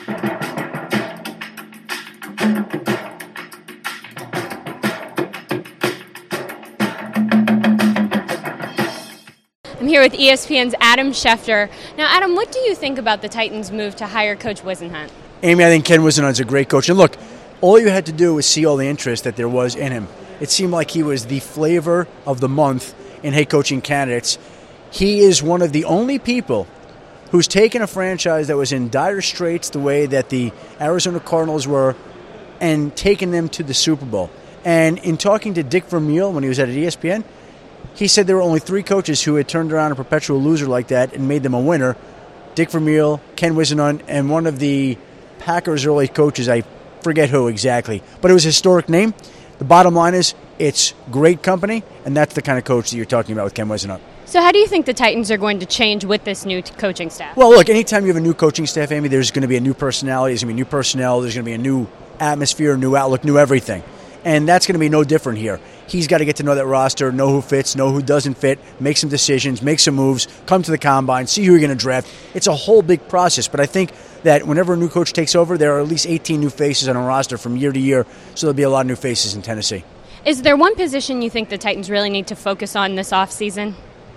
I'm here with ESPN's Adam Schefter. Now, Adam, what do you think about the Titans' move to hire Coach Whisenhunt? Amy, I think Ken Whisenhunt's a great coach. And look, all you had to do was see all the interest that there was in him. It seemed like he was the flavor of the month in head coaching candidates. He is one of the only people who's taken a franchise that was in dire straits the way that the Arizona Cardinals were and taken them to the Super Bowl. And in talking to Dick Vermeil when he was at ESPN, he said there were only 3 coaches who had turned around a perpetual loser like that and made them a winner. Dick Vermeil, Ken Whisenhunt, and one of the Packers' early coaches, I forget who exactly. But it was a historic name. The bottom line is it's great company, and that's the kind of coach that you're talking about with Ken Whisenhunt. So how do you think the Titans are going to change with this new coaching staff? Well, look, anytime you have a new coaching staff, Amy, there's going to be a new personality, there's going to be new personnel, there's going to be a new atmosphere, new outlook, new everything. And that's going to be no different here. He's got to get to know that roster, know who fits, know who doesn't fit, make some decisions, make some moves, come to the combine, see who you're going to draft. It's a whole big process. But I think that whenever a new coach takes over, there are at least 18 new faces on a roster from year to year. So there'll be a lot of new faces in Tennessee. Is there one position you think the Titans really need to focus on this offseason?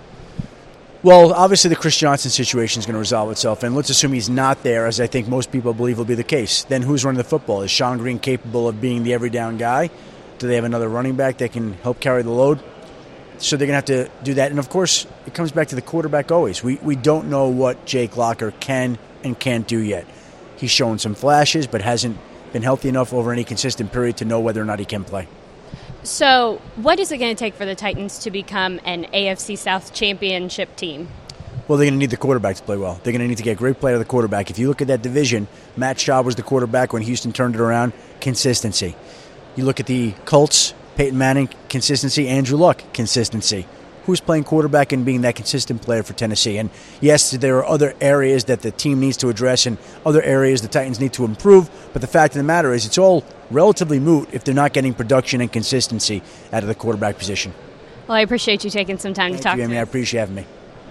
Well, obviously the Chris Johnson situation is going to resolve itself, and let's assume he's not there, as I think most people believe will be the case. Then who's running the football? Is Sean Green capable of being the every down guy? Do they have another running back that can help carry the load? So they're going to have to do that. And, of course, it comes back to the quarterback always. We don't know what Jake Locker can and can't do yet. He's shown some flashes, but hasn't been healthy enough over any consistent period to know whether or not he can play. So what is it going to take for the Titans to become an AFC South championship team? Well, they're going to need the quarterback to play well. They're going to need to get great play out of the quarterback. If you look at that division, Matt Schaub was the quarterback when Houston turned it around. Consistency. You look at the Colts, Peyton Manning, consistency. Andrew Luck, consistency. Who's playing quarterback and being that consistent player for Tennessee? And yes, there are other areas that the team needs to address and other areas the Titans need to improve. But the fact of the matter is it's all relatively moot if they're not getting production and consistency out of the quarterback position. Well, I appreciate you taking some time to talk to me. I appreciate having me.